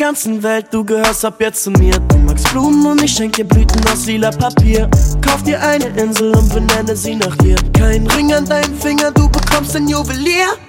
ganzen Welt, du gehörst ab jetzt zu mir. Du magst Blumen und ich schenk dir Blüten aus lila Papier. Kauf dir eine Insel und benenne sie nach dir. Kein Ring an deinen Finger, du bekommst ein Juwelier.